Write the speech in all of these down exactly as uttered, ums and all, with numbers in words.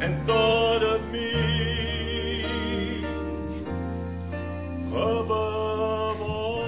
and thought of me above all.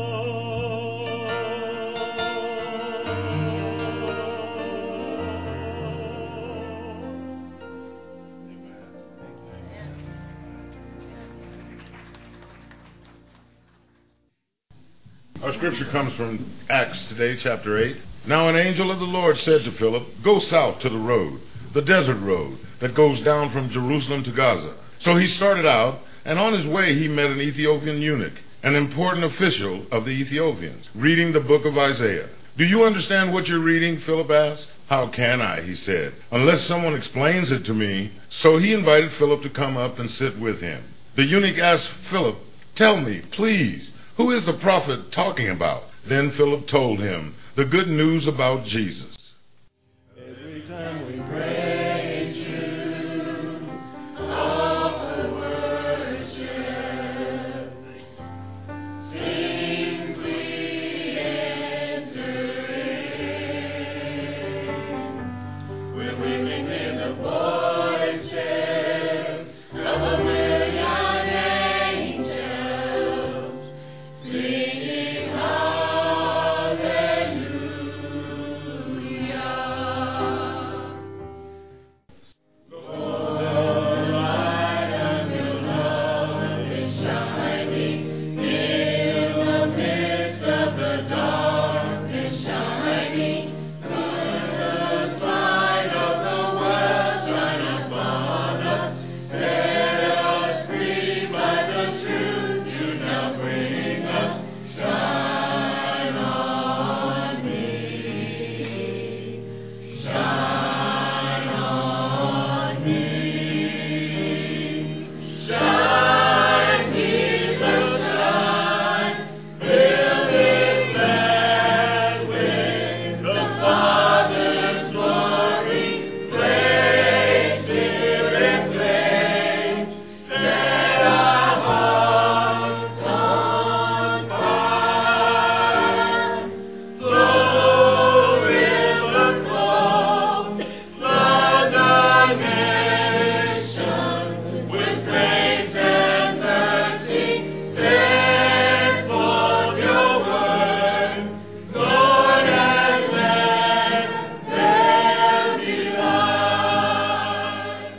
Our scripture comes from Acts today, chapter eight. Now an angel of the Lord said to Philip, "Go south to the road, the desert road that goes down from Jerusalem to Gaza." So he started out, and on his way he met an Ethiopian eunuch, an important official of the Ethiopians, reading the book of Isaiah. "Do you understand what you're reading?" Philip asked. "How can I?" he said, "unless someone explains it to me." So he invited Philip to come up and sit with him. The eunuch asked Philip, "Tell me, please, who is the prophet talking about?" Then Philip told him the good news about Jesus. Every time we praise you, offer worship, sing we enter in. We're willing in the voices of a million angels, singing hallelujah. The light of your love is shining in the midst of the darkness, shining. The light of the world shine upon us, set us free by the truth you now bring us. Shine on me, shine on me, shine, Jesus, shine, fill this land with the Father's glory, blaze, Spirit, blaze, set our hearts on fire. Flow, river, flow, flood the nations with grace and mercy. Send forth your word, Lord, and let there be light.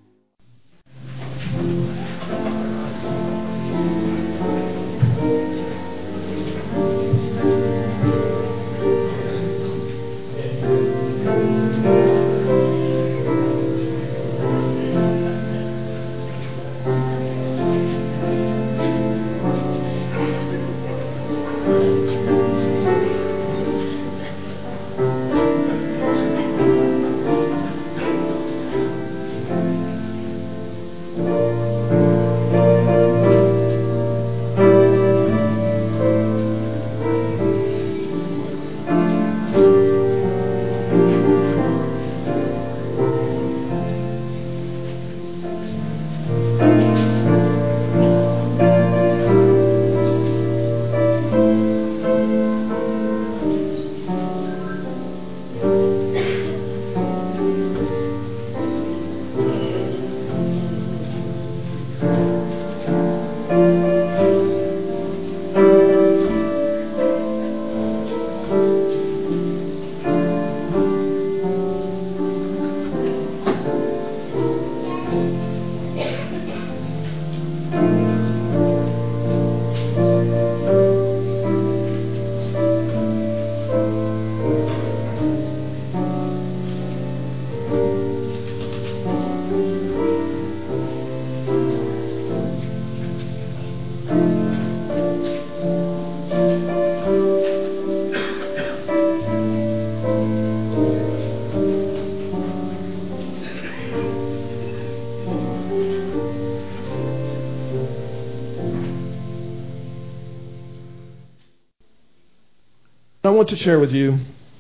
I want to share with you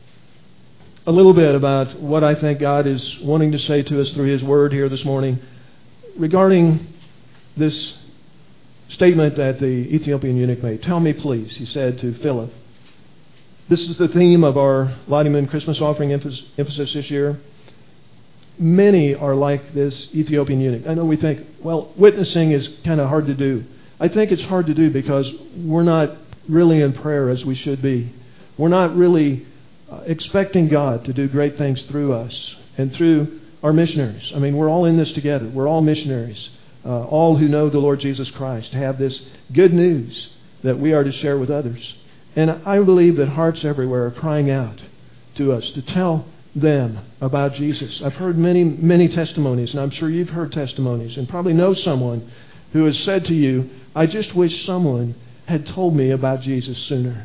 a little bit about what I think God is wanting to say to us through His Word here this morning regarding this statement that the Ethiopian eunuch made. "Tell me, please," he said to Philip. This is the theme of our Lighting Men Christmas offering emphasis this year. many are like this Ethiopian eunuch. I know we think, well, witnessing is kind of hard to do. I think it's hard to do because we're not really in prayer as we should be. We're not really uh, expecting God to do great things through us and through our missionaries. I mean, we're all in this together. We're all missionaries. Uh, all who know the Lord Jesus Christ have this good news that we are to share with others. And I believe that hearts everywhere are crying out to us to tell them about Jesus. I've heard many, many testimonies, and I'm sure you've heard testimonies, and probably know someone who has said to you, I just wish someone had told me about Jesus sooner.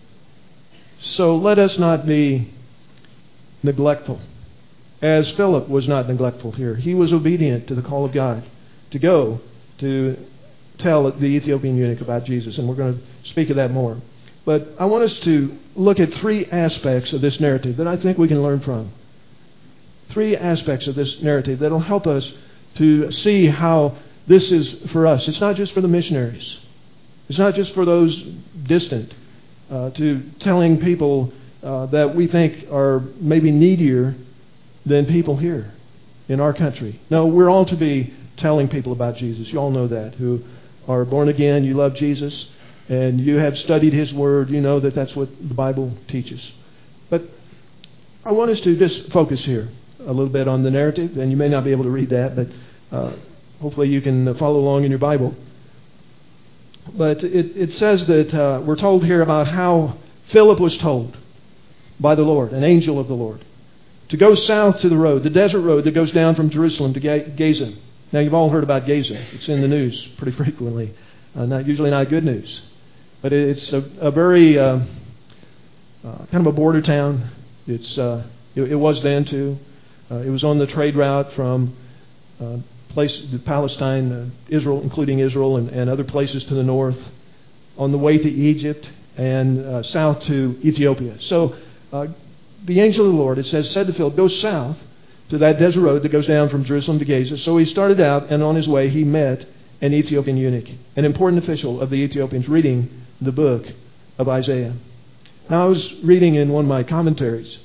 So let us not be neglectful, as Philip was not neglectful here. He was obedient to the call of God to go to tell the Ethiopian eunuch about Jesus, and we're going to speak of that more. But I want us to look at three aspects of this narrative that I think we can learn from. Three aspects of this narrative that will help us to see how this is for us. It's not just for the missionaries. It's not just for those distant, uh, to telling people uh, that we think are maybe needier than people here in our country. No, we're all to be telling people about Jesus. You all know that, who are born again, you love Jesus, and you have studied His Word. You know that that's what the Bible teaches. But I want us to just focus here a little bit on the narrative, and you may not be able to read that, but uh, hopefully you can follow along in your Bible. But it, it says that uh, we're told here about how Philip was told by the Lord, an angel of the Lord, to go south to the road, the desert road that goes down from Jerusalem to Gaza. Now, you've all heard about Gaza. It's in the news pretty frequently. Uh, not usually not good news. But it's a, a very uh, uh, kind of a border town. It's uh, it, it was then too. Uh, it was on the trade route from uh, place Palestine, uh, Israel, including Israel, and, and other places to the north, on the way to Egypt and uh, south to Ethiopia. So uh, the angel of the Lord, it says, said to Philip, go south to that desert road that goes down from Jerusalem to Gaza. So he started out, and on his way he met an Ethiopian eunuch, an important official of the Ethiopians, reading the book of Isaiah. Now, I was reading in one of my commentaries.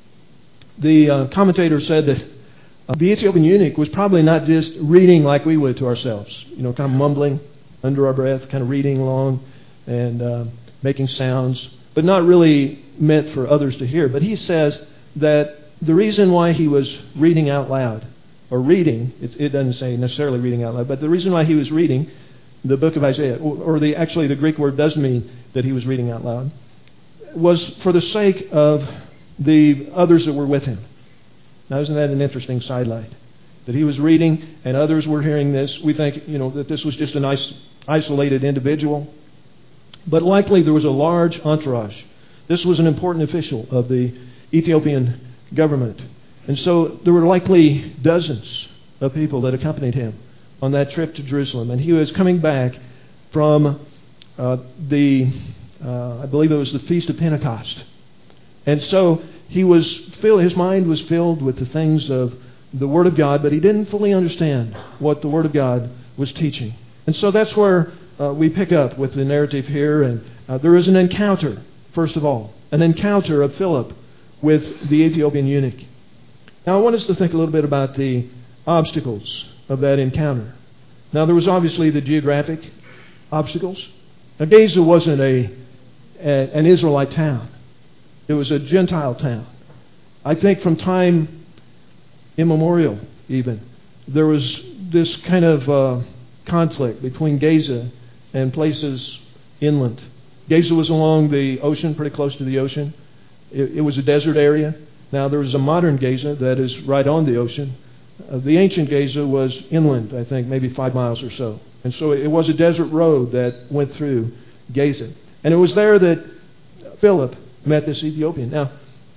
The uh, commentator said that uh, the Ethiopian eunuch was probably not just reading like we would to ourselves, you know, kind of mumbling under our breath, kind of reading along and uh, making sounds, but not really meant for others to hear. But he says that the reason why he was reading out loud, or reading, it, it doesn't say necessarily reading out loud, but the reason why he was reading the book of Isaiah, or, or the actually the Greek word does mean that he was reading out loud, was for the sake of the others that were with him. Now, isn't that an interesting sidelight? That he was reading and others were hearing this. We think, you know, that this was just a nice isolated individual. But likely there was a large entourage. This was an important official of the Ethiopian government. And so there were likely dozens of people that accompanied him on that trip to Jerusalem. And he was coming back from uh, the, uh, I believe it was the Feast of Pentecost. And so he was filled, his mind was filled with the things of the Word of God, but he didn't fully understand what the Word of God was teaching. And so that's where uh, we pick up with the narrative here. And uh, there is an encounter, first of all, an encounter of Philip with the Ethiopian eunuch. Now, I want us to think a little bit about the obstacles of that encounter. Now, there was obviously the geographic obstacles. Now, Gaza wasn't a, a an Israelite town. It was a Gentile town. I think from time immemorial, even, there was this kind of uh, conflict between Gaza and places inland. Gaza was along the ocean, pretty close to the ocean. It, it was a desert area. Now, there was a modern Gaza that is right on the ocean. Uh, the ancient Gaza was inland, I think, maybe five miles or so. And so it was a desert road that went through Gaza. And it was there that Philip met this Ethiopian. Now,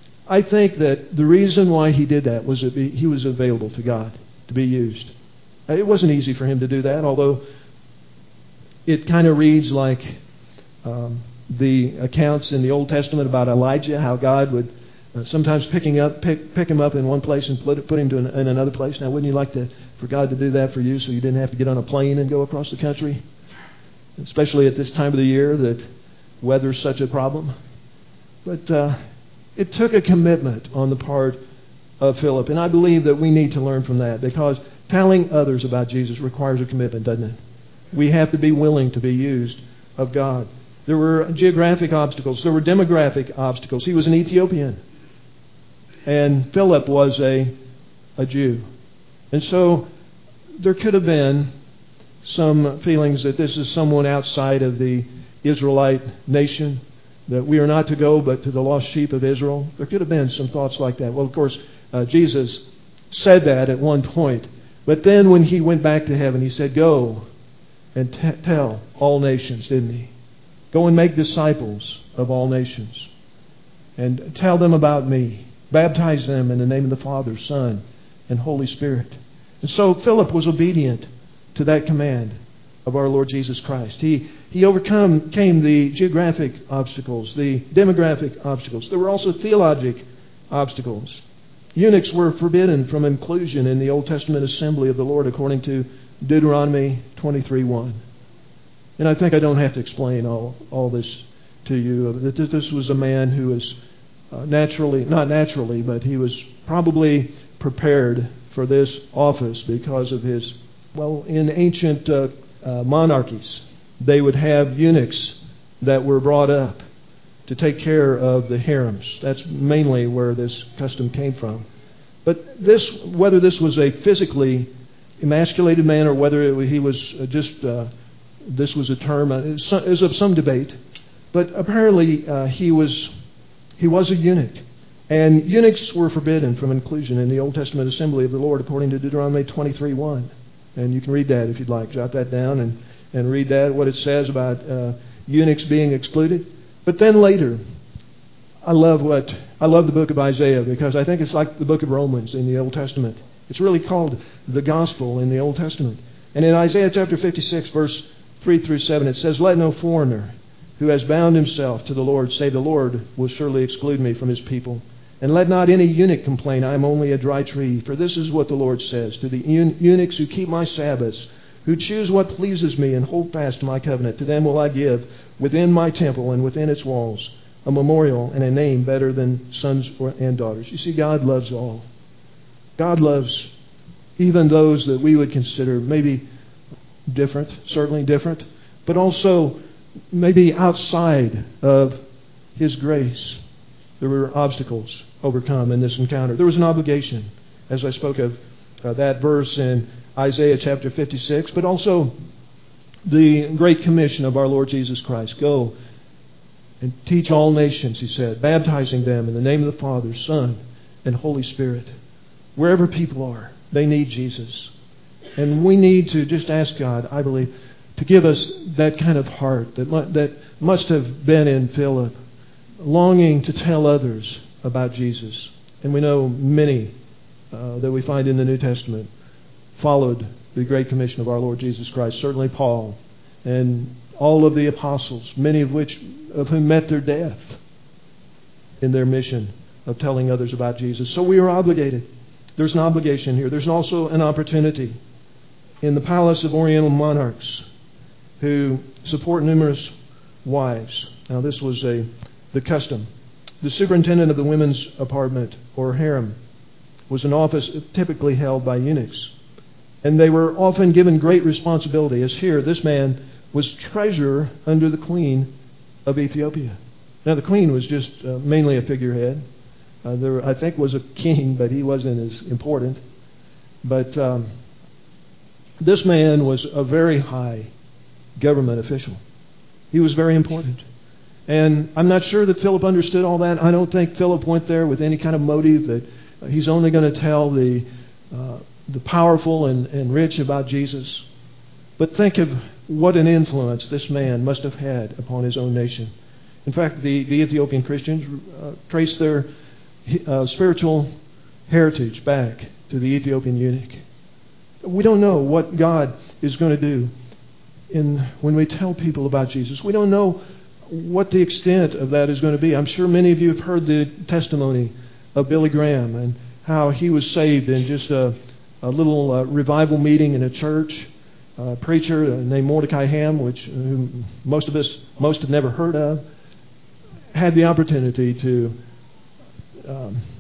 I think that the reason why he did that was that he was available to God to be used. It wasn't easy for him to do that, although it kind of reads like um, the accounts in the Old Testament about Elijah, how God would uh, sometimes picking up, pick, pick him up in one place and put, put him to an, in another place. Now, wouldn't you like to for God to do that for you so you didn't have to get on a plane and go across the country? Especially at this time of the year that weather's such a problem. But uh, it took a commitment on the part of Philip. And I believe that we need to learn from that, because telling others about Jesus requires a commitment, doesn't it? We have to be willing to be used of God. There were geographic obstacles. There were demographic obstacles. He was an Ethiopian. And Philip was a, a Jew. And so there could have been some feelings that this is someone outside of the Israelite nation, that we are not to go but to the lost sheep of Israel. There could have been some thoughts like that. Well, of course, uh, Jesus said that at one point. But then when he went back to heaven, he said, go and t- tell all nations, didn't he? Go and make disciples of all nations. And tell them about me. Baptize them in the name of the Father, Son, and Holy Spirit. And so Philip was obedient to that command of our Lord Jesus Christ. He he overcome came the geographic obstacles, the demographic obstacles. There were also theologic obstacles. Eunuchs were forbidden from inclusion in the Old Testament assembly of the Lord, according to Deuteronomy twenty-three one. And I think I don't have to explain all, all this to you. That this was a man who was uh, naturally, not naturally, but he was probably prepared for this office because of his, well, in ancient uh, uh, monarchies, they would have eunuchs that were brought up to take care of the harems. That's mainly where this custom came from. But this, whether this was a physically emasculated man or whether it, he was just, uh, this was a term, uh, is of some debate. But apparently uh, he was he was a eunuch. And eunuchs were forbidden from inclusion in the Old Testament assembly of the Lord, according to Deuteronomy twenty-three one. And you can read that if you'd like. Jot that down and, and read that, what it says about uh, eunuchs being excluded. But then later, I love what I love the book of Isaiah, because I think it's like the book of Romans in the Old Testament. It's really called the gospel in the Old Testament. And in Isaiah chapter fifty-six, verse three through seven, it says, let no foreigner who has bound himself to the Lord say, the Lord will surely exclude me from his people. And let not any eunuch complain, I am only a dry tree. For this is what the Lord says to the eunuchs who keep my Sabbaths, who choose what pleases me and hold fast to my covenant. To them will I give, within my temple and within its walls, a memorial and a name better than sons and daughters. You see, God loves all. God loves even those that we would consider maybe different, certainly different, but also maybe outside of His grace. There were obstacles overcome in this encounter. There was an obligation, as I spoke of uh, that verse in Isaiah chapter fifty-six, but also the great commission of our Lord Jesus Christ. Go and teach all nations, He said, baptizing them in the name of the Father, Son, and Holy Spirit. Wherever people are, they need Jesus. And we need to just ask God, I believe, to give us that kind of heart that mu- that must have been in Philip, longing to tell others about Jesus. And we know many uh, that we find in the New Testament followed the Great Commission of our Lord Jesus Christ. Certainly Paul and all of the apostles, many of which of whom met their death in their mission of telling others about Jesus. So we are obligated. There's an obligation here. There's also an opportunity. In the palace of Oriental monarchs who support numerous wives. Now this was a the custom. The superintendent of the women's apartment, or harem, was an office typically held by eunuchs. And they were often given great responsibility, as here this man was treasurer under the queen of Ethiopia. Now the queen was just uh, mainly a figurehead. Uh, there, I think, was a king, but he wasn't as important. But um, this man was a very high government official. He was very important. And I'm not sure that Philip understood all that. I don't think Philip went there with any kind of motive that he's only going to tell the uh, the powerful and, and rich about Jesus. But think of what an influence this man must have had upon his own nation. In fact, the, the Ethiopian Christians uh, trace their uh, spiritual heritage back to the Ethiopian eunuch. We don't know what God is going to do in when we tell people about Jesus. We don't know what the extent of that is going to be. I'm sure many of you have heard the testimony of Billy Graham and how he was saved in just a, a little uh, revival meeting in a church. A preacher named Mordecai Ham, which whom most of us most have never heard of, had the opportunity to um,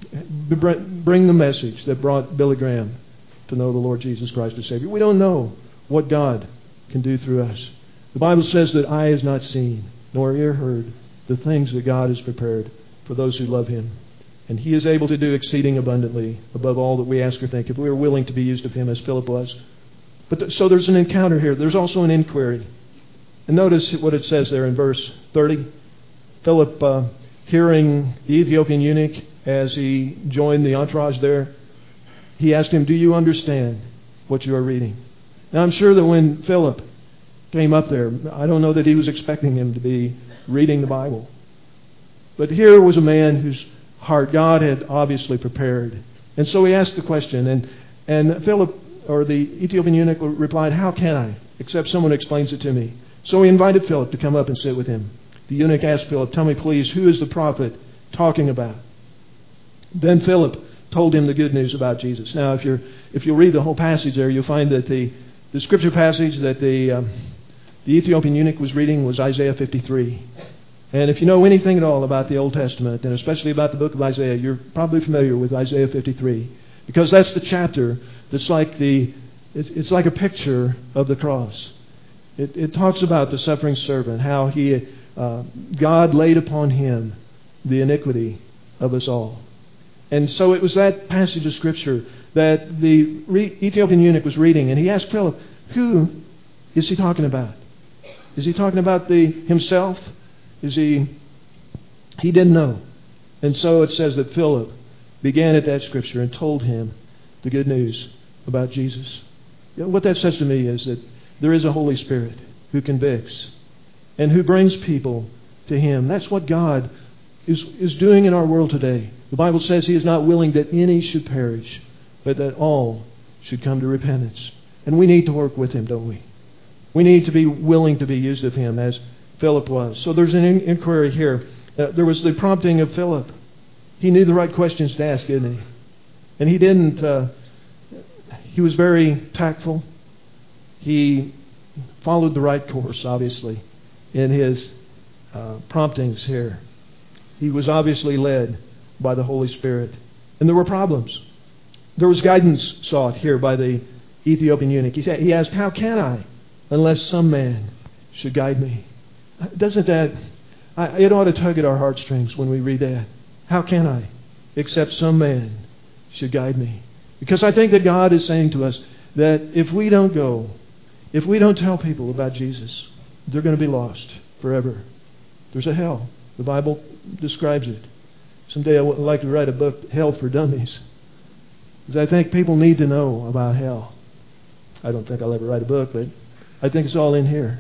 bring the message that brought Billy Graham to know the Lord Jesus Christ as Savior. We don't know what God can do through us. The Bible says that eye has not seen, nor ear heard, the things that God has prepared for those who love Him. And He is able to do exceeding abundantly above all that we ask or think, if we are willing to be used of Him as Philip was. But th- so there's an encounter here. There's also an inquiry. And notice what it says there in verse thirty. Philip, uh, hearing the Ethiopian eunuch as he joined the entourage there, he asked him, "Do you understand what you are reading?" Now I'm sure that when Philip came up there, I don't know that he was expecting him to be reading the Bible. But here was a man whose heart God had obviously prepared. And so he asked the question, and, and Philip, or the Ethiopian eunuch, replied, "How can I, except someone explains it to me?" So he invited Philip to come up and sit with him. The eunuch asked Philip, "Tell me please, who is the prophet talking about?" Then Philip told him the good news about Jesus. Now, if you're if you read the whole passage there, you'll find that the, the scripture passage that the um, the Ethiopian eunuch was reading was Isaiah fifty-three. And if you know anything at all about the Old Testament, and especially about the book of Isaiah, you're probably familiar with Isaiah fifty-three, because that's the chapter that's like the it's, it's like a picture of the cross. It, it talks about the suffering servant, how he uh, God laid upon him the iniquity of us all. And so it was that passage of Scripture that the re- Ethiopian eunuch was reading, and he asked Philip, "Who is he talking about? Is he talking about the himself? Is he?" He didn't know. And so it says that Philip began at that Scripture and told him the good news about Jesus. You know, what that says to me is that there is a Holy Spirit who convicts and who brings people to Him. That's what God is, is doing in our world today. The Bible says He is not willing that any should perish, but that all should come to repentance. And we need to work with Him, don't we? We need to be willing to be used of Him as Philip was. So there's an in- inquiry here. Uh, there was the prompting of Philip. He knew the right questions to ask, didn't he? And he didn't... Uh, he was very tactful. He followed the right course, obviously, in his uh, promptings here. He was obviously led by the Holy Spirit. And there were problems. There was guidance sought here by the Ethiopian eunuch. He said, he asked, "How can I, unless some man should guide me?" Doesn't that, I, it ought to tug at our heartstrings when we read that. How can I, except some man should guide me? Because I think that God is saying to us that if we don't go, if we don't tell people about Jesus, they're going to be lost forever. There's a hell. The Bible describes it. Someday I would like to write a book, Hell for Dummies, because I think people need to know about hell. I don't think I'll ever write a book, but I think it's all in here.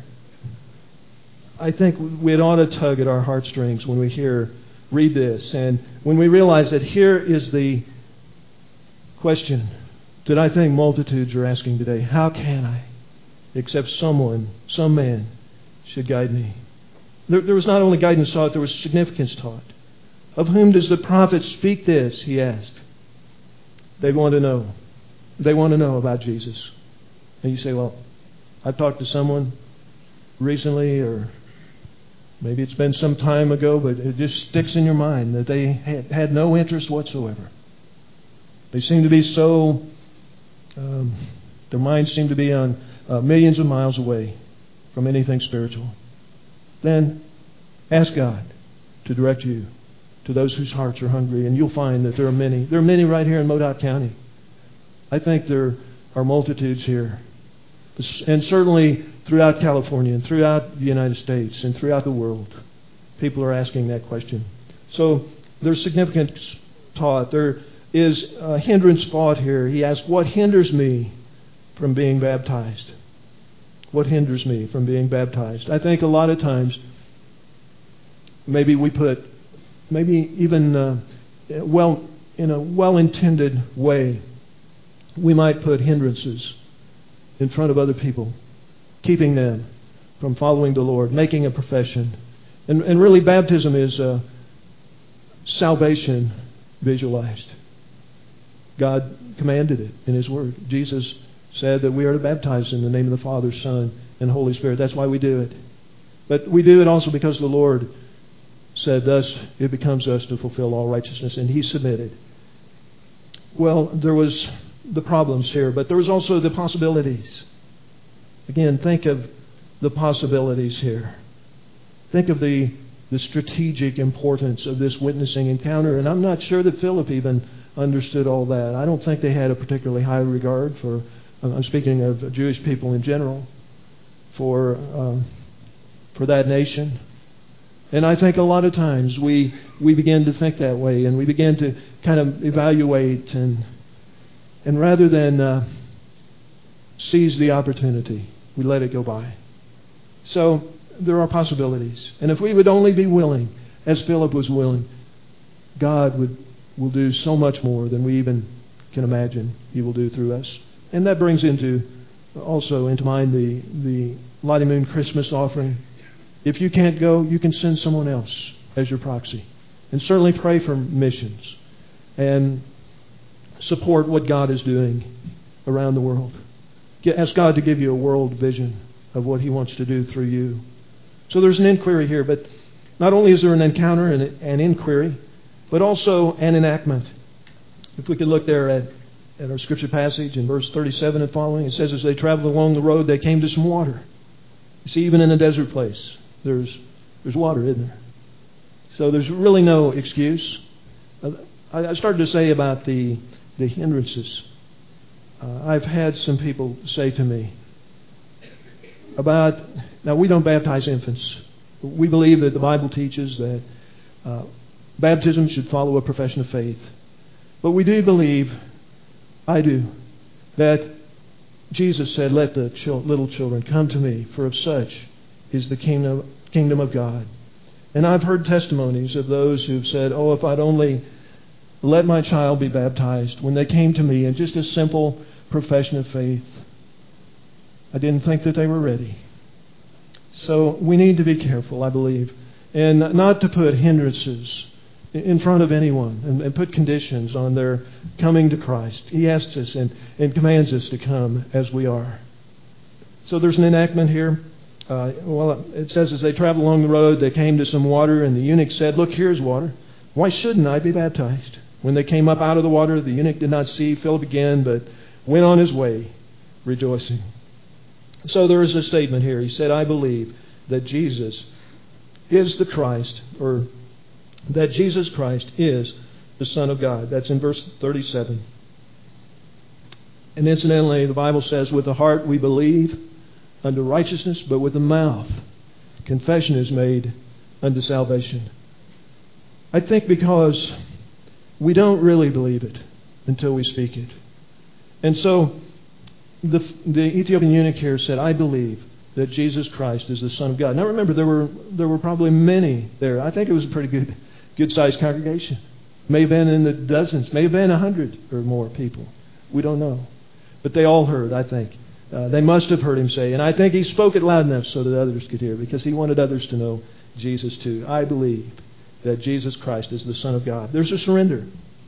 I think we ought to tug at our heartstrings when we hear, read this, and when we realize that here is the question that I think multitudes are asking today. How can I, except someone, some man, should guide me? There, there was not only guidance sought, there was significance taught. Of whom does the prophet speak this? He asked. They want to know. They want to know about Jesus. And you say, "Well, I've talked to someone recently, or maybe it's been some time ago, but it just sticks in your mind that they had, had no interest whatsoever. They seem to be so, um, their minds seem to be on uh, millions of miles away from anything spiritual." Then ask God to direct you to those whose hearts are hungry, and you'll find that there are many. There are many right here in Modoc County. I think there are multitudes here, and certainly throughout California and throughout the United States and throughout the world, people are asking that question. So there's significance taught. There is a hindrance fought here. He asked, "What hinders me from being baptized?" What hinders me from being baptized? I think a lot of times maybe we put, maybe even uh, well in a well-intended way, we might put hindrances in front of other people, keeping them from following the Lord, making a profession. And, and really baptism is uh, salvation visualized. God commanded it in His Word. Jesus said that we are to baptize in the name of the Father, Son, and Holy Spirit. That's why we do it. But we do it also because the Lord said, "Thus it becomes us to fulfill all righteousness." And He submitted. Well, there was the problems here, but there was also the possibilities. Again, think of the possibilities here. Think of the, the strategic importance of this witnessing encounter. And I'm not sure that Philip even understood all that. I don't think they had a particularly high regard for, I'm speaking of Jewish people in general, for um, for that nation. And I think a lot of times we we begin to think that way, and we begin to kind of evaluate, and and rather than uh, seize the opportunity, we let it go by. So there are possibilities. And if we would only be willing, as Philip was willing, God would will do so much more than we even can imagine He will do through us. And that brings into also into mind the, the Lottie Moon Christmas offering. If you can't go, you can send someone else as your proxy. And certainly pray for missions and support what God is doing around the world. Ask God to give you a world vision of what He wants to do through you. So there's an inquiry here, but not only is there an encounter and an inquiry, but also an enactment. If we could look there at, at our scripture passage in verse thirty-seven and following, it says, as they traveled along the road, they came to some water. You see, even in a desert place, there's there's water, isn't there? So there's really no excuse. I started to say about the, the hindrances. Uh, I've had some people say to me about, now we don't baptize infants. We believe that the Bible teaches that uh, baptism should follow a profession of faith. But we do believe, I do, that Jesus said, let the chil- little children come to me, for of such is the kingdom, kingdom of God. And I've heard testimonies of those who've said, oh, if I'd only let my child be baptized, when they came to me in just a simple profession of faith, I didn't think that they were ready. So we need to be careful, I believe, and not to put hindrances in front of anyone and, and put conditions on their coming to Christ. He asks us and, and commands us to come as we are. So there's an enactment here. Uh, well, it says as they traveled along the road, they came to some water, and the eunuch said, look, here's water. Why shouldn't I be baptized? When they came up out of the water, the eunuch did not see Philip again, but went on his way, rejoicing. So there is a statement here. He said, I believe that Jesus is the Christ, or that Jesus Christ is the Son of God. That's in verse thirty-seven. And incidentally, the Bible says, with the heart we believe unto righteousness, but with the mouth confession is made unto salvation. I think because we don't really believe it until we speak it. And so the, the Ethiopian eunuch here said, I believe that Jesus Christ is the Son of God. Now remember, there were there were probably many there. I think it was a pretty good good-sized congregation. May have been in the dozens, may have been a hundred or more people. We don't know. But they all heard, I think. Uh, they must have heard him say, and I think he spoke it loud enough so that others could hear, because he wanted others to know Jesus too. I believe that Jesus Christ is the Son of God. There's a surrender.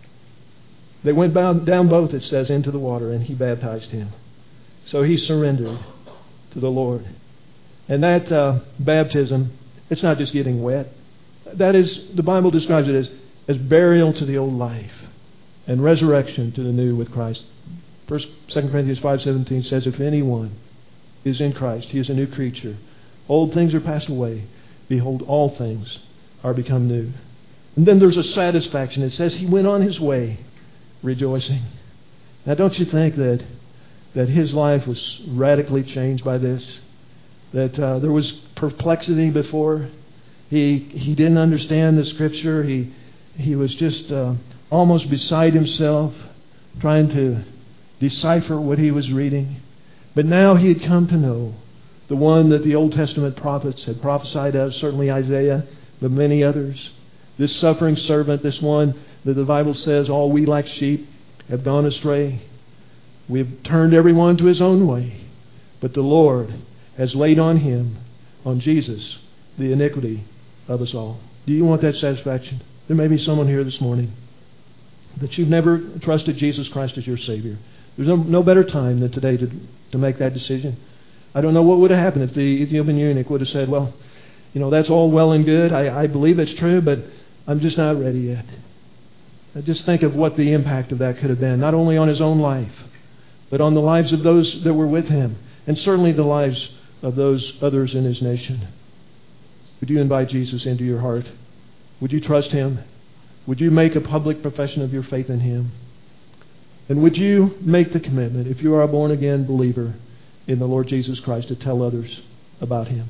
They went down both, it says, into the water, and he baptized him. So he surrendered to the Lord. And that uh, baptism, it's not just getting wet. That is, the Bible describes it as, as burial to the old life and resurrection to the new with Christ. First, Second Corinthians five seventeen says, if anyone is in Christ, he is a new creature. Old things are passed away. Behold, all things are become new. And then there's a satisfaction. It says he went on his way rejoicing. Now, don't you think that that his life was radically changed by this? That uh, there was perplexity before. He he didn't understand the Scripture. He he was just uh, almost beside himself, trying to decipher what he was reading. But now he had come to know the one that the Old Testament prophets had prophesied of, certainly Isaiah, but many others. This suffering servant, this one that the Bible says, all we like sheep have gone astray. We have turned everyone to his own way. But the Lord has laid on him, on Jesus, the iniquity of us all. Do you want that satisfaction? There may be someone here this morning that you've never trusted Jesus Christ as your Savior. There's no, no better time than today to, to make that decision. I don't know what would have happened if the Ethiopian eunuch would have said, well, you know, that's all well and good. I, I believe it's true, but I'm just not ready yet. Just think of what the impact of that could have been, not only on his own life, but on the lives of those that were with him, and certainly the lives of those others in his nation. Would you invite Jesus into your heart? Would you trust him? Would you make a public profession of your faith in him? And would you make the commitment, if you are a born-again believer in the Lord Jesus Christ, to tell others about him?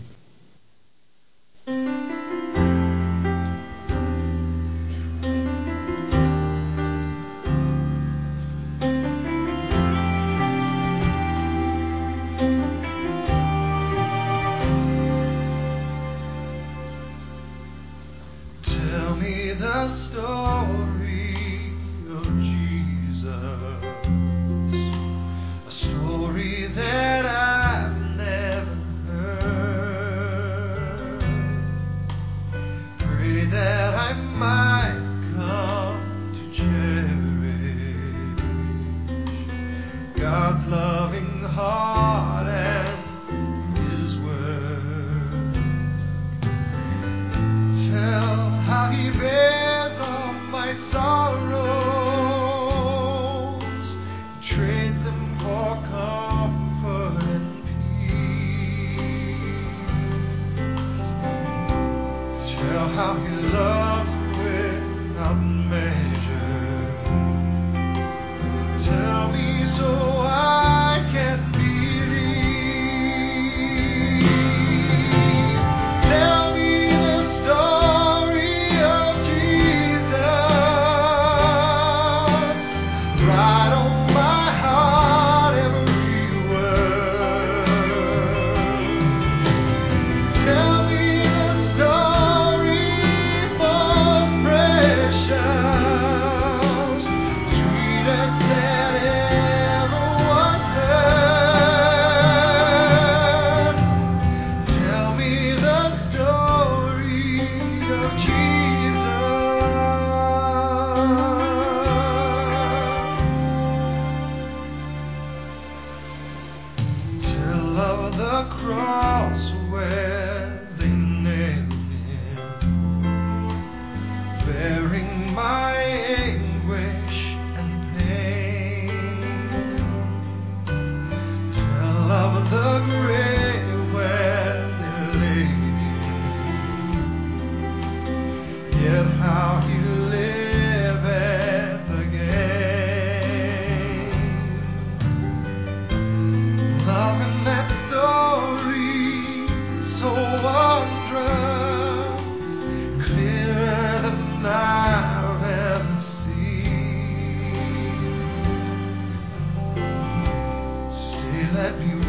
Tell me the story of Jesus, a story that I've never heard. Pray that I might come to cherish God's loving heart and His word. Tell how He bears all my sorrows, trades them for comfort and peace. Tell how He loves without measure. Tell me so I can believe. Tell me the story of Jesus. Write on my heart every word. Tell me the story most precious, sweetest that ever was heard. Tell me the story of Jesus. Tell of the cross where they nailed Him, bearing my anguish and pain. Tell of the grave where they laid Him, yet how He liveth again. Loving that story so wondrous, clearer than I've ever seen. Stay, let me